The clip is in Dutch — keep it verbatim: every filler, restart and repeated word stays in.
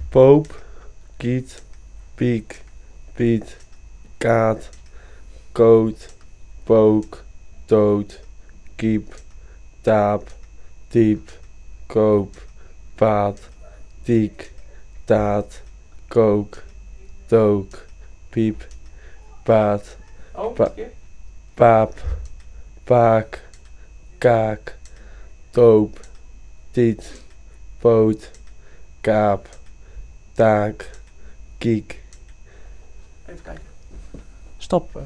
Poop, kiet, piek, piet, kaat, koot, pook, toot, kiep, taap, tiep, koop, paat, tiek, taat, kook, took, piep, paat, Oh, pa ja. paap, paak, kaak, toop, tiet, poot, kaap, taak, kiek. Even kijken. Stop.